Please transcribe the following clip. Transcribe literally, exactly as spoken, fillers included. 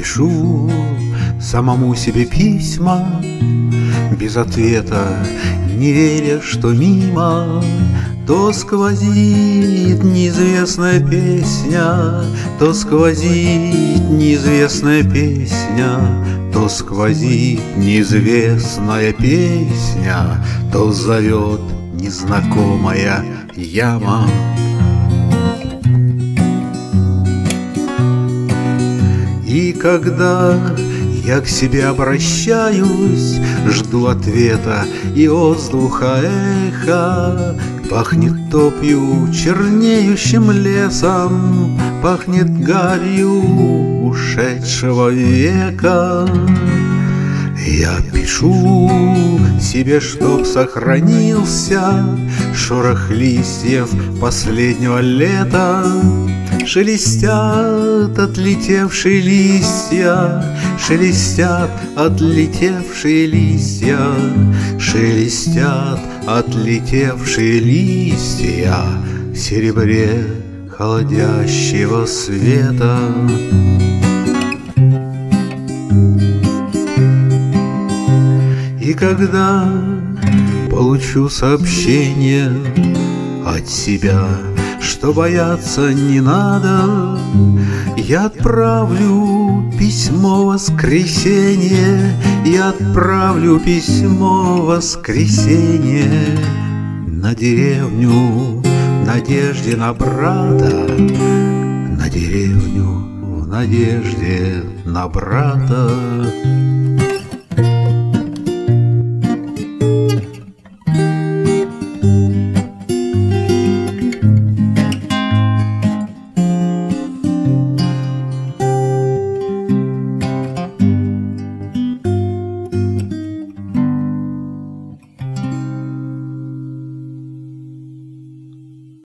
пишу самому себе письма без ответа, не веря, что мимо то сквозит неизвестная песня, то сквозит неизвестная песня, то сквозит неизвестная песня, то зовет незнакомая яма. И когда я к себе обращаюсь, жду ответа и воздуха эхо. Пахнет топью, чернеющим лесом, пахнет гарью ушедшего века. Я пишу себе, чтоб сохранился шорох листьев последнего лета. Шелестят отлетевшие листья, шелестят отлетевшие листья, шелестят отлетевшие листья в серебре холодящего света. И когда получу сообщение от себя, что бояться не надо, я отправлю письмо в воскресенье, я отправлю письмо в воскресенье на деревню в надежде на брата, на деревню в надежде на брата.